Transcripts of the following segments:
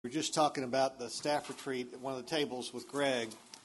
We were just talking about the staff retreat at one of the tables with Greg.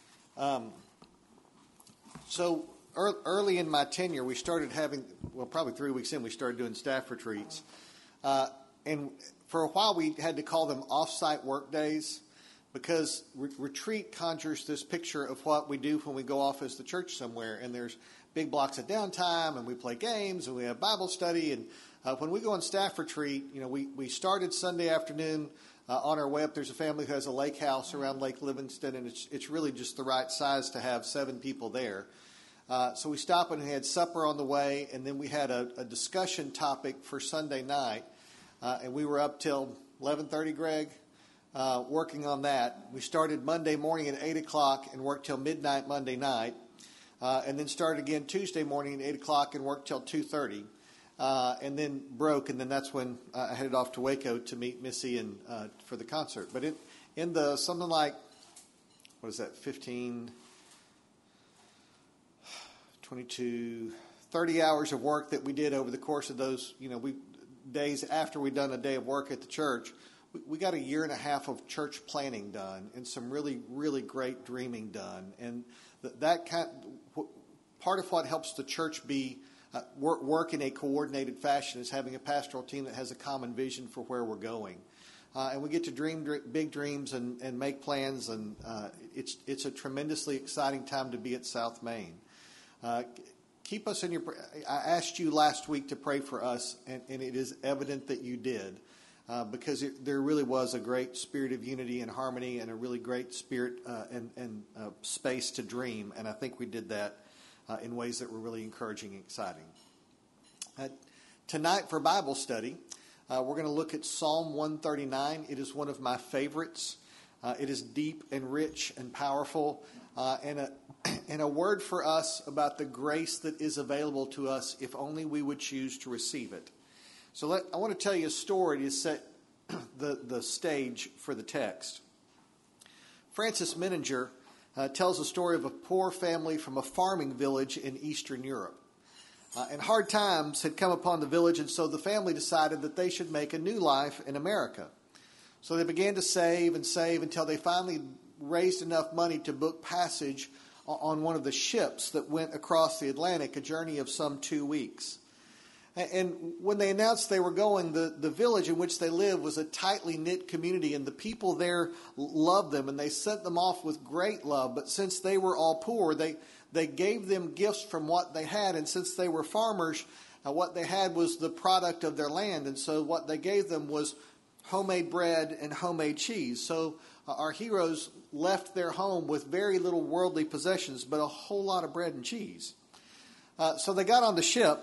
So early in my tenure, we started having, probably 3 weeks in, we started doing staff retreats. And for a while, we had to call them off-site work days because retreat conjures this picture of what we do when we go off as the church somewhere. And there's big blocks of downtime, and we play games, and we have Bible study. And when we go on staff retreat, we started Sunday afternoon. On our way up, there's a family who has a lake house around Lake Livingston, and it's really just the right size to have 7 people there. So we stopped and had supper on the way, and then we had a discussion topic for Sunday night, and we were up till 11:30, Greg, working on that. We started Monday morning at 8 o'clock and worked till midnight Monday night, and then started again Tuesday morning at 8 o'clock and worked till 2:30. And then broke, and then that's when I headed off to Waco to meet Missy and for the concert. But in the something like, 15, 22, 30 hours of work that we did over the course of those, days after we'd done a day of work at the church, we got a year and a half of church planning done and some really, really great dreaming done. And part of what helps the church be work in a coordinated fashion is having a pastoral team that has a common vision for where we're going. And we get to dream big dreams and make plans, and it's a tremendously exciting time to be at South Main. Keep us in your I asked you last week to pray for us, and it is evident that you did, because there really was a great spirit of unity and harmony and a really great spirit and space to dream, and I think we did that in ways that were really encouraging and exciting. Tonight for Bible study, we're going to look at Psalm 139. It is one of my favorites. It is deep and rich and powerful, and a word for us about the grace that is available to us if only we would choose to receive it. So I want to tell you a story to set the stage for the text. Francis Menninger tells a story of a poor family from a farming village in Eastern Europe. And hard times had come upon the village, and so the family decided that they should make a new life in America. So they began to save and save until they finally raised enough money to book passage on one of the ships that went across the Atlantic, a journey of some 2 weeks. And when they announced they were going, the village in which they lived was a tightly knit community, and the people there loved them, and they sent them off with great love. But since they were all poor, they gave them gifts from what they had, and since they were farmers, what they had was the product of their land, and so what they gave them was homemade bread and homemade cheese. So our heroes left their home with very little worldly possessions, but a whole lot of bread and cheese. So they got on the ship,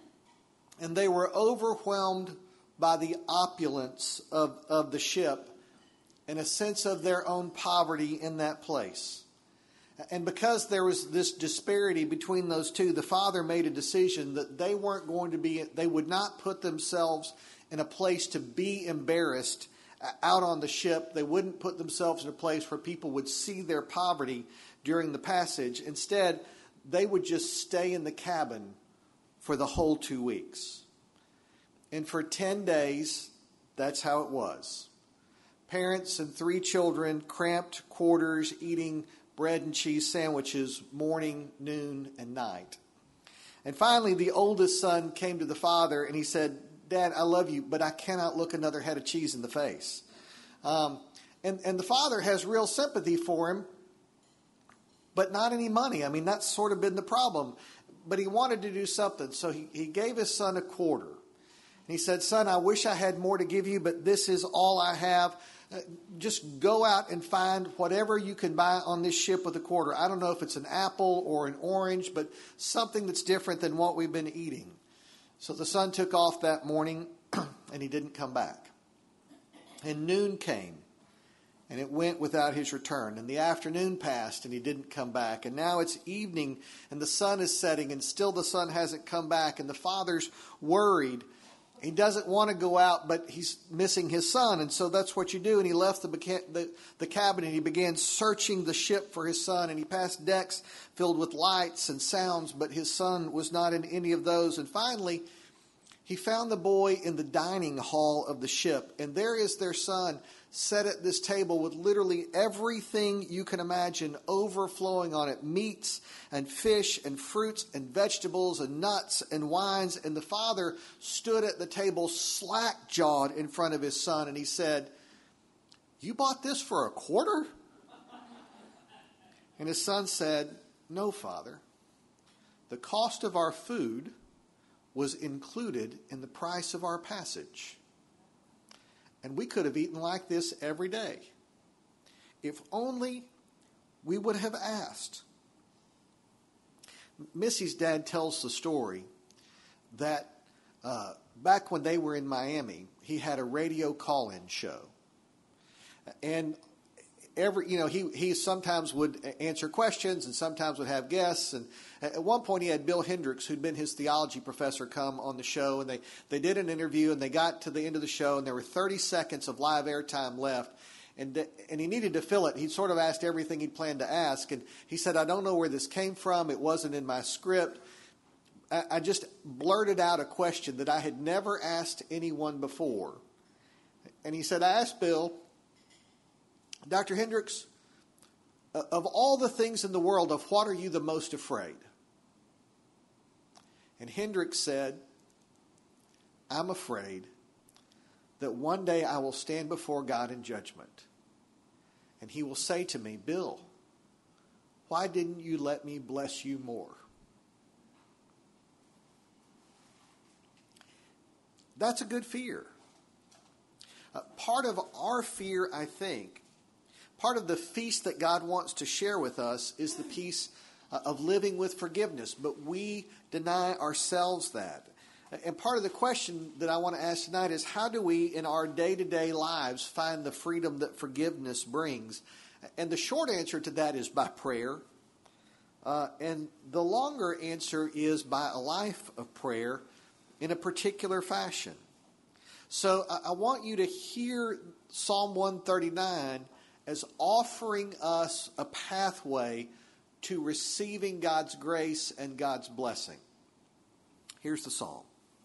and they were overwhelmed by the opulence of the ship and a sense of their own poverty in that place. And because there was this disparity between those two, the father made a decision that they would not put themselves in a place to be embarrassed out on the ship. They wouldn't put themselves in a place where people would see their poverty during the passage. Instead, they would just stay in the cabin for the whole 2 weeks. And for 10 days, that's how it was. Parents and 3 children, cramped quarters, eating bread and cheese sandwiches morning, noon, and night. And finally, the oldest son came to the father and he said, "Dad, I love you, but I cannot look another head of cheese in the face." And the father has real sympathy for him, but not any money. I mean, that's sort of been the problem. But he wanted to do something, so he gave his son a quarter. And he said, "Son, I wish I had more to give you, but this is all I have. Just go out and find whatever you can buy on this ship with a quarter. I don't know if it's an apple or an orange, but something that's different than what we've been eating." So the son took off that morning, and he didn't come back. And noon came, and it went without his return. And the afternoon passed, and he didn't come back. And now it's evening, and the sun is setting, and still the son hasn't come back. And the father's worried. He doesn't want to go out, but he's missing his son. And so that's what you do. And he left the cabin, and he began searching the ship for his son. And he passed decks filled with lights and sounds, but his son was not in any of those. And finally, He found the boy in the dining hall of the ship, and there is their son set at this table with literally everything you can imagine overflowing on it, meats and fish and fruits and vegetables and nuts and wines. And the father stood at the table slack-jawed in front of his son, and he said, "You bought this for a quarter?" And his son said, "No, Father. The cost of our food was included in the price of our passage. And we could have eaten like this every day. If only we would have asked." Missy's dad tells the story that back when they were in Miami, he had a radio call-in show. And he sometimes would answer questions and sometimes would have guests. And at one point he had Bill Hendricks, who'd been his theology professor, come on the show. And they did an interview, and they got to the end of the show, and there were 30 seconds of live airtime left. And he needed to fill it. He'd sort of asked everything he'd planned to ask. And he said, "I don't know where this came from. It wasn't in my script. I just blurted out a question that I had never asked anyone before." And he said, "I asked Bill, Dr. Hendricks, of all the things in the world, of what are you the most afraid?" And Hendricks said, "I'm afraid that one day I will stand before God in judgment. And he will say to me, 'Bill, why didn't you let me bless you more?'" That's a good fear. Part of our fear, I think, part of the feast that God wants to share with us is the peace of living with forgiveness, but we deny ourselves that. And part of the question that I want to ask tonight is, how do we in our day-to-day lives find the freedom that forgiveness brings? And the short answer to that is by prayer. And the longer answer is by a life of prayer in a particular fashion. So I want you to hear Psalm 139 as offering us a pathway to receiving God's grace and God's blessing. Here's the psalm.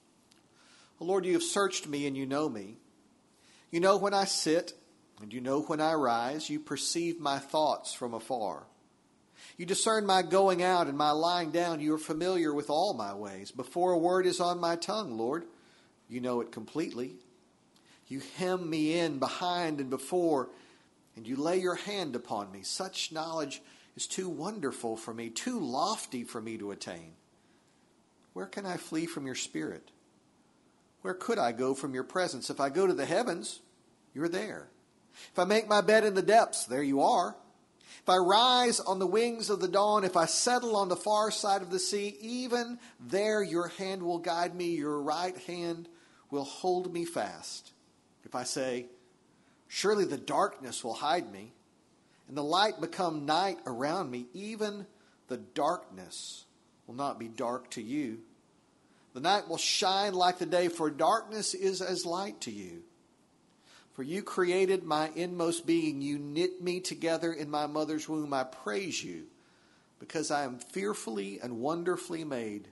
"Oh Lord, you have searched me and you know me. You know when I sit and you know when I rise. You perceive my thoughts from afar. You discern my going out and my lying down. You are familiar with all my ways. Before a word is on my tongue, Lord, you know it completely. You hem me in behind and before, and you lay your hand upon me. Such knowledge is too wonderful for me, too lofty for me to attain. Where can I flee from your spirit? Where could I go from your presence? If I go to the heavens, you're there. If I make my bed in the depths, there you are. If I rise on the wings of the dawn, if I settle on the far side of the sea, even there your hand will guide me, your right hand will hold me fast. If I say, surely the darkness will hide me, and the light become night around me, even the darkness will not be dark to you. The night will shine like the day, for darkness is as light to you. For you created my inmost being. You knit me together in my mother's womb. I praise you, because I am fearfully and wonderfully made.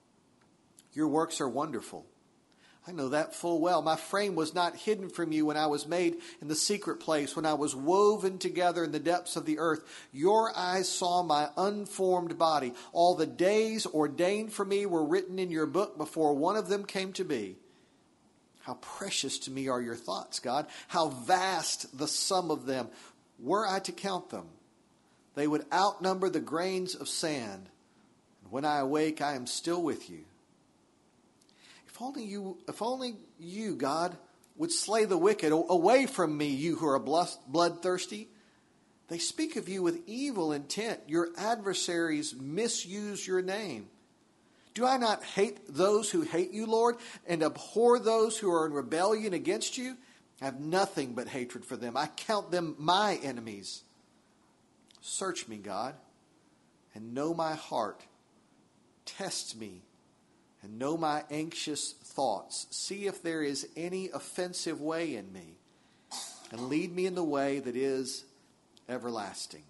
Your works are wonderful. I know that full well. My frame was not hidden from you when I was made in the secret place, when I was woven together in the depths of the earth. Your eyes saw my unformed body. All the days ordained for me were written in your book before one of them came to be. How precious to me are your thoughts, God. How vast the sum of them. Were I to count them, they would outnumber the grains of sand. And when I awake, I am still with you. If only you, God, would slay the wicked. Away from me, you who are bloodthirsty. They speak of you with evil intent. Your adversaries misuse your name. Do I not hate those who hate you, Lord, and abhor those who are in rebellion against you? I have nothing but hatred for them. I count them my enemies. Search me, God, and know my heart. Test me and know my anxious thoughts. See if there is any offensive way in me, and lead me in the way that is everlasting.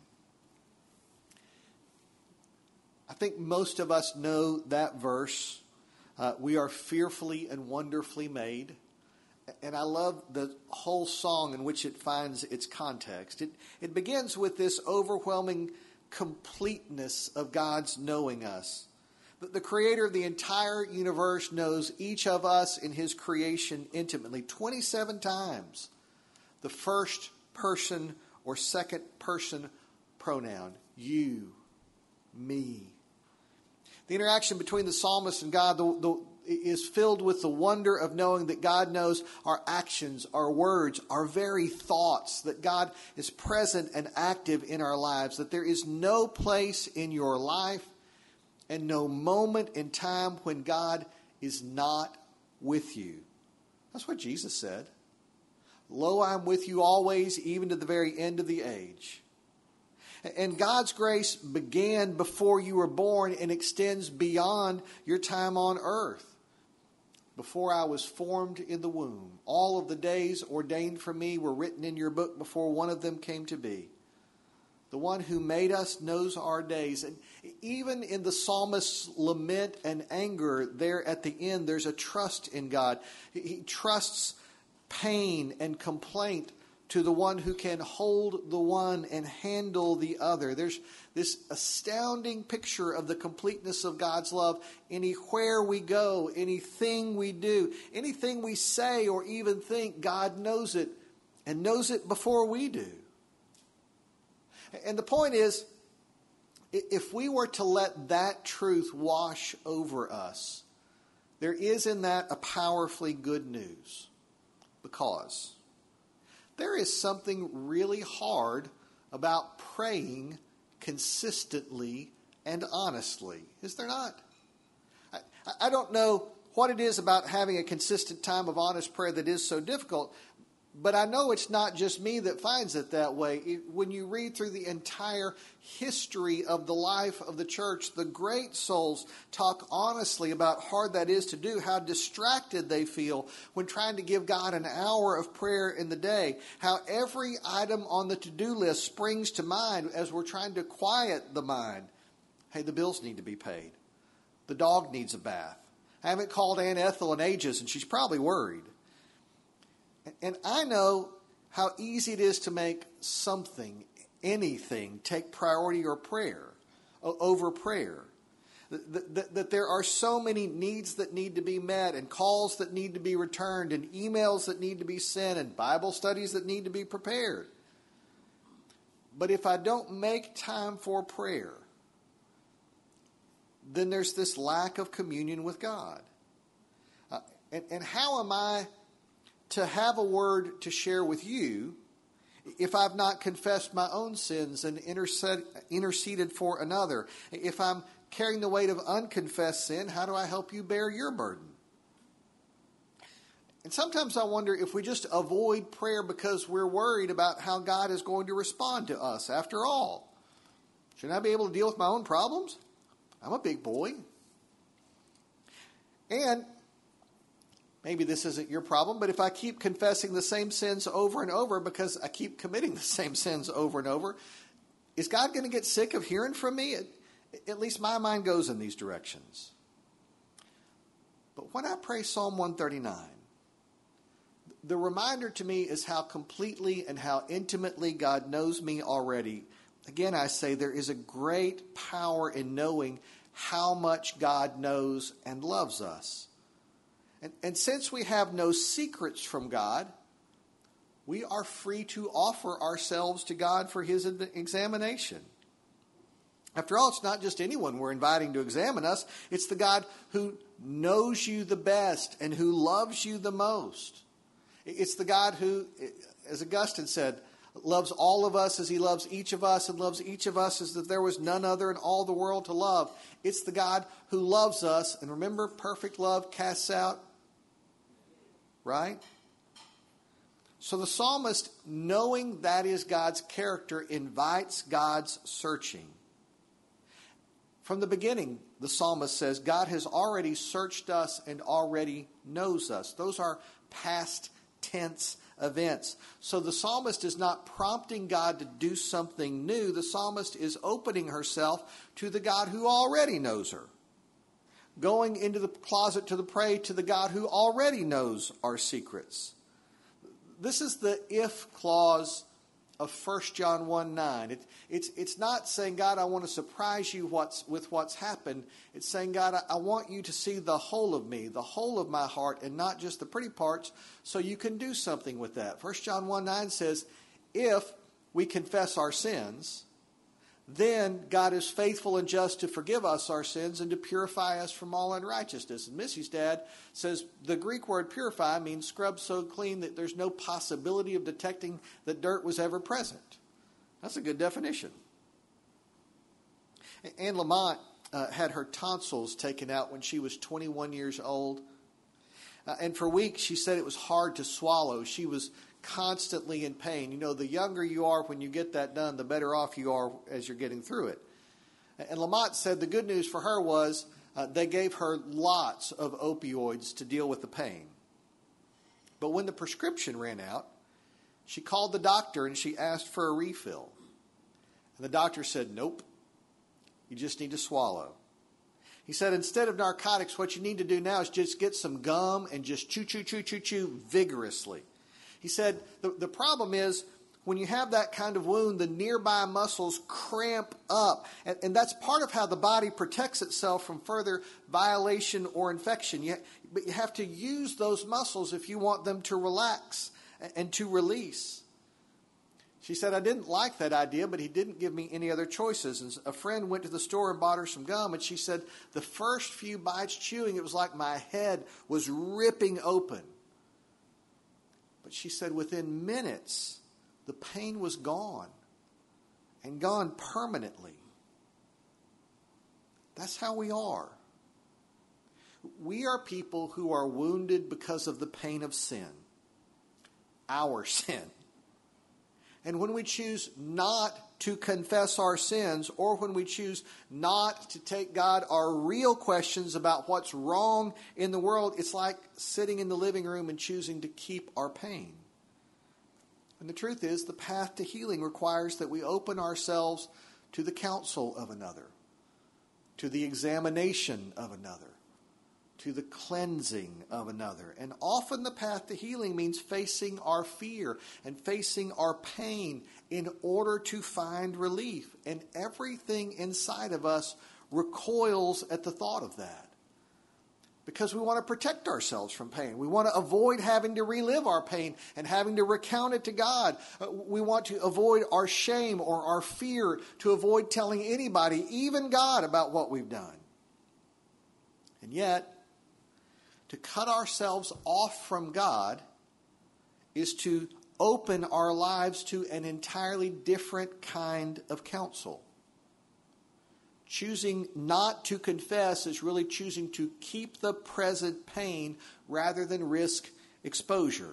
I think most of us know that verse. We are fearfully and wonderfully made. And I love the whole song in which it finds its context. It begins with this overwhelming completeness of God's knowing us. The creator of the entire universe knows each of us in his creation intimately. 27 times the first person or second person pronoun. You, me. The interaction between the psalmist and God is filled with the wonder of knowing that God knows our actions, our words, our very thoughts, that God is present and active in our lives, that there is no place in your life and no moment in time when God is not with you. That's what Jesus said. Lo, I am with you always, even to the very end of the age. And God's grace began before you were born and extends beyond your time on earth. Before I was formed in the womb, all of the days ordained for me were written in your book before one of them came to be. The one who made us knows our days. And even in the psalmist's lament and anger, there at the end, there's a trust in God. He trusts pain and complaint to the one who can hold the one and handle the other. There's this astounding picture of the completeness of God's love. Anywhere we go, anything we do, anything we say or even think, God knows it and knows it before we do. And the point is, if we were to let that truth wash over us, there is in that a powerfully good news. Because there is something really hard about praying consistently and honestly. Is there not? I don't know what it is about having a consistent time of honest prayer that is so difficult, but I know it's not just me that finds it that way. When you read through the entire history of the life of the church, the great souls talk honestly about how hard that is to do, how distracted they feel when trying to give God an hour of prayer in the day, how every item on the to-do list springs to mind as we're trying to quiet the mind. Hey, the bills need to be paid. The dog needs a bath. I haven't called Aunt Ethel in ages, and she's probably worried. And I know how easy it is to make something, anything, take priority or prayer over prayer. That there are so many needs that need to be met and calls that need to be returned and emails that need to be sent and Bible studies that need to be prepared. But if I don't make time for prayer, then there's this lack of communion with God. And how am I to have a word to share with you if I've not confessed my own sins and interceded for another? If I'm carrying the weight of unconfessed sin, how do I help you bear your burden? And sometimes I wonder if we just avoid prayer because we're worried about how God is going to respond to us. After all, shouldn't I be able to deal with my own problems? I'm a big boy. And maybe this isn't your problem, but if I keep confessing the same sins over and over because I keep committing the same sins over and over, is God going to get sick of hearing from me? At least my mind goes in these directions. But when I pray Psalm 139, the reminder to me is how completely and how intimately God knows me already. Again, I say there is a great power in knowing how much God knows and loves us. And since we have no secrets from God, we are free to offer ourselves to God for his examination. After all, it's not just anyone we're inviting to examine us. It's the God who knows you the best and who loves you the most. It's the God who, as Augustine said, loves all of us as he loves each of us and loves each of us as if there was none other in all the world to love. It's the God who loves us. And remember, perfect love casts out. Right? So the psalmist, knowing that is God's character, invites God's searching. From the beginning, the psalmist says, God has already searched us and already knows us. Those are past tense events. So the psalmist is not prompting God to do something new. The psalmist is opening herself to the God who already knows her. going into the closet to pray to the God who already knows our secrets. This is the if clause of 1 John 1:9. It's not saying, God, I want to surprise you with what's happened. It's saying, God, I want you to see the whole of me, the whole of my heart, and not just the pretty parts, so you can do something with that. 1 John 1:9 says, if we confess our sins, then God is faithful and just to forgive us our sins and to purify us from all unrighteousness. And Missy's dad says the Greek word purify means scrub so clean that there's no possibility of detecting that dirt was ever present. That's a good definition. Anne Lamont had her tonsils taken out when she was 21 years old. And for weeks she said it was hard to swallow. She was constantly in pain. You know, the younger you are when you get that done, the better off you are as you're getting through it. And Lamont said the good news for her was they gave her lots of opioids to deal with the pain. But when the prescription ran out, she called the doctor and she asked for a refill. And the doctor said, nope, you just need to swallow. He said, instead of narcotics, what you need to do now is just get some gum and just chew vigorously. He said, the problem is when you have that kind of wound, the nearby muscles cramp up. And that's part of how the body protects itself from further violation or infection. But you have to use those muscles if you want them to relax and to release. She said, I didn't like that idea, but he didn't give me any other choices. And a friend went to the store and bought her some gum. And she said, the first few bites chewing, it was like my head was ripping open. But she said within minutes, the pain was gone and gone permanently. That's how we are. We are people who are wounded because of the pain of sin, our sin. And when we choose not to confess our sins, or when we choose not to take God our real questions about what's wrong in the world, it's like sitting in the living room and choosing to keep our pain. And the truth is, the path to healing requires that we open ourselves to the counsel of another, to the examination of another, to the cleansing of another. And often the path to healing means facing our fear and facing our pain in order to find relief. And everything inside of us recoils at the thought of that. Because we want to protect ourselves from pain. We want to avoid having to relive our pain and having to recount it to God. We want to avoid our shame or our fear, to avoid telling anybody, even God, about what we've done. And yet, to cut ourselves off from God is to open our lives to an entirely different kind of counsel. Choosing not to confess is really choosing to keep the present pain rather than risk exposure.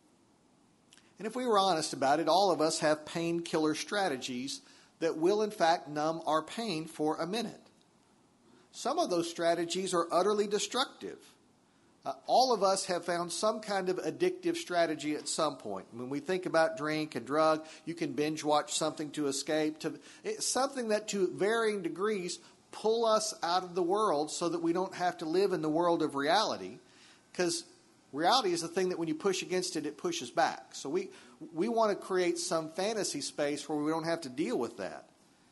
And if we were honest about it, all of us have painkiller strategies that will in fact numb our pain for a minute. Some of those strategies are utterly destructive. All of us have found some kind of addictive strategy at some point. When we think about drink and drug, you can binge watch something to escape. It's something that to varying degrees pull us out of the world so that we don't have to live in the world of reality. Because reality is the thing that when you push against it, it pushes back. So we want to create some fantasy space where we don't have to deal with that.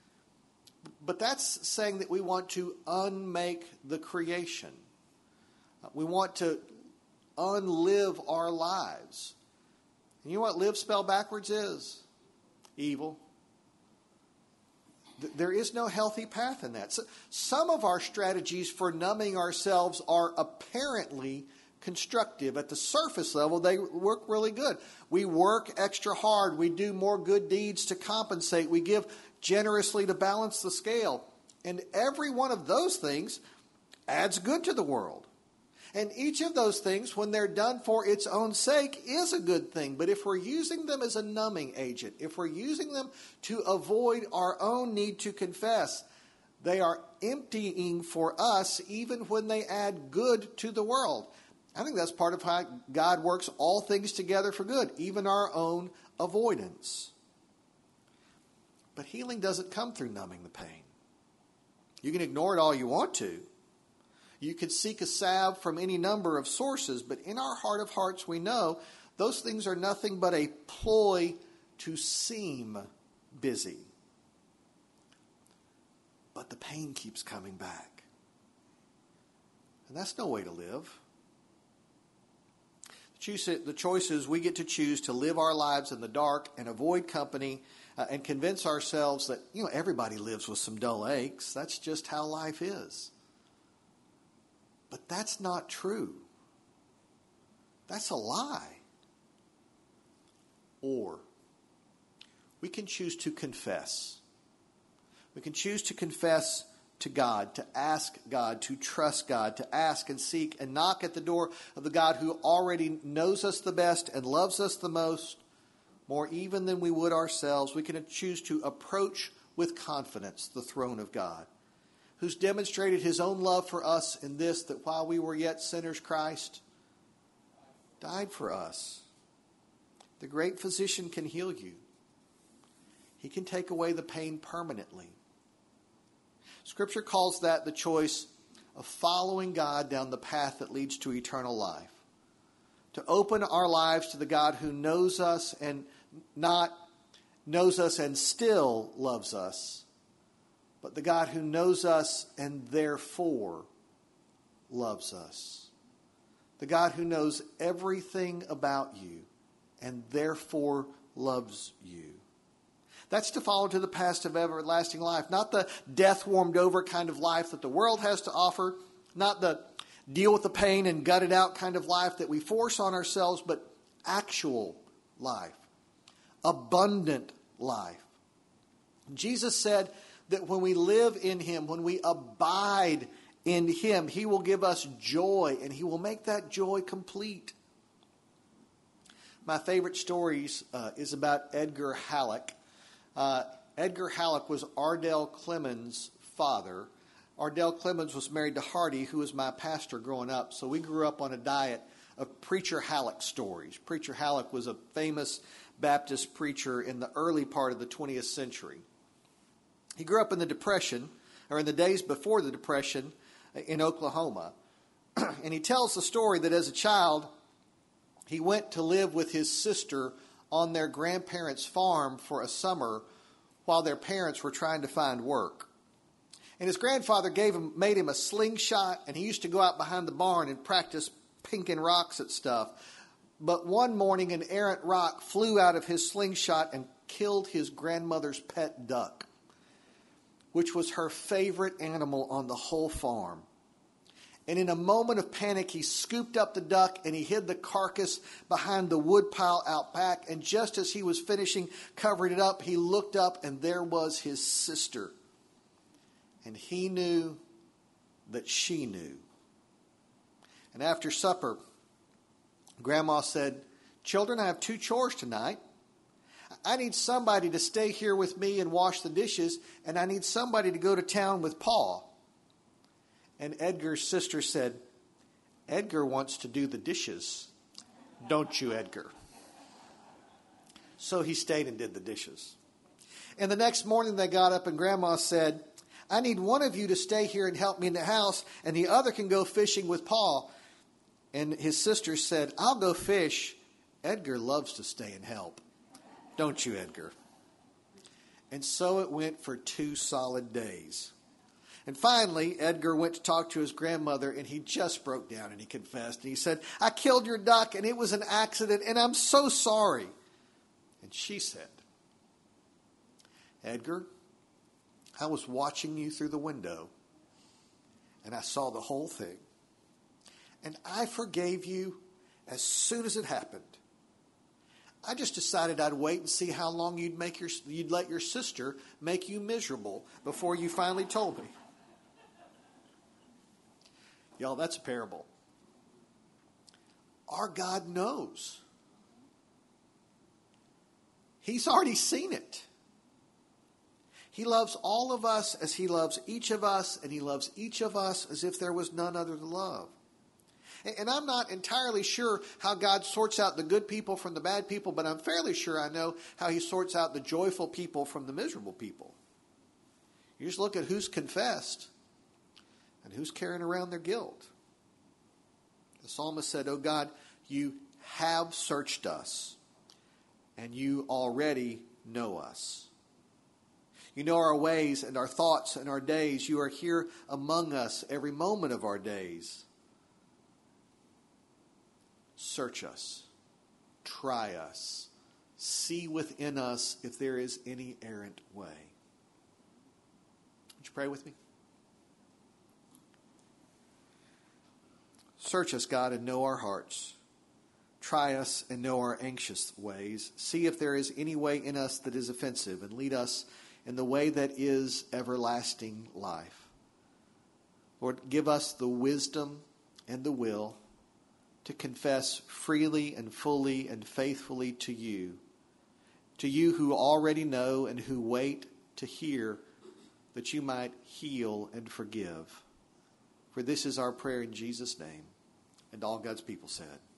But that's saying that we want to unmake the creation. We want to unlive our lives. And you know what live spelled backwards is? Evil. There is no healthy path in that. So some of our strategies for numbing ourselves are apparently constructive. At the surface level, they work really good. We work extra hard. We do more good deeds to compensate. We give generously to balance the scale. And every one of those things adds good to the world. And each of those things, when they're done for its own sake, is a good thing. But if we're using them as a numbing agent, if we're using them to avoid our own need to confess, they are emptying for us even when they add good to the world. I think that's part of how God works all things together for good, even our own avoidance. But healing doesn't come through numbing the pain. You can ignore it all you want to. You could seek a salve from any number of sources, but in our heart of hearts we know those things are nothing but a ploy to seem busy. But the pain keeps coming back. And that's no way to live. The choice is we get to choose to live our lives in the dark and avoid company and convince ourselves that, everybody lives with some dull aches. That's just how life is. But that's not true. That's a lie. Or we can choose to confess. We can choose to confess to God, to ask God, to trust God, to ask and seek and knock at the door of the God who already knows us the best and loves us the most, more even than we would ourselves. We can choose to approach with confidence the throne of God, who's demonstrated his own love for us in this, that while we were yet sinners, Christ died for us. The great physician can heal you. He can take away the pain permanently. Scripture calls that the choice of following God down the path that leads to eternal life. To open our lives to the God who knows us and not knows us and still loves us, but the God who knows us and therefore loves us. The God who knows everything about you and therefore loves you. That's to follow to the path of everlasting life, not the death-warmed over kind of life that the world has to offer, not the deal with the pain and gut it out kind of life that we force on ourselves, but actual life, abundant life. Jesus said that when we live in him, when we abide in him, he will give us joy, and he will make that joy complete. My favorite stories is about Edgar Halleck. Edgar Halleck was Ardell Clemens' father. Ardell Clemens was married to Hardy, who was my pastor growing up. So we grew up on a diet of Preacher Halleck stories. Preacher Halleck was a famous Baptist preacher in the early part of the 20th century. He grew up in the Depression, or in the days before the Depression, in Oklahoma. And he tells the story that as a child, he went to live with his sister on their grandparents' farm for a summer while their parents were trying to find work. And his grandfather made him a slingshot, and he used to go out behind the barn and practice pinking rocks at stuff. But one morning, an errant rock flew out of his slingshot and killed his grandmother's pet duck, which was her favorite animal on the whole farm. And in a moment of panic, he scooped up the duck and he hid the carcass behind the woodpile out back. And just as he was finishing covering it up, he looked up and there was his sister. And he knew that she knew. And after supper, Grandma said, "Children, I have 2 chores tonight. I need somebody to stay here with me and wash the dishes, and I need somebody to go to town with Pa." And Edgar's sister said, "Edgar wants to do the dishes. Don't you, Edgar?" So he stayed and did the dishes. And the next morning they got up and Grandma said, "I need one of you to stay here and help me in the house, and the other can go fishing with Pa." And his sister said, "I'll go fish. Edgar loves to stay and help. Don't you, Edgar?" And so it went for 2 solid days. And finally, Edgar went to talk to his grandmother, and he just broke down and he confessed. And he said, "I killed your duck, and it was an accident, and I'm so sorry." And she said, "Edgar, I was watching you through the window, and I saw the whole thing. And I forgave you as soon as it happened. I just decided I'd wait and see how long you'd let your sister make you miserable before you finally told me." Y'all, that's a parable. Our God knows. He's already seen it. He loves all of us as he loves each of us, and he loves each of us as if there was none other to love. And I'm not entirely sure how God sorts out the good people from the bad people, but I'm fairly sure I know how he sorts out the joyful people from the miserable people. You just look at who's confessed. And who's carrying around their guilt? The psalmist said, "Oh God, you have searched us, and you already know us. You know our ways and our thoughts and our days. You are here among us every moment of our days. Search us, try us, see within us if there is any errant way." Would you pray with me? Search us, God, and know our hearts. Try us and know our anxious ways. See if there is any way in us that is offensive, and lead us in the way that is everlasting life. Lord, give us the wisdom and the will to confess freely and fully and faithfully to you who already know and who wait to hear, that you might heal and forgive. For this is our prayer in Jesus' name. And all God's people said,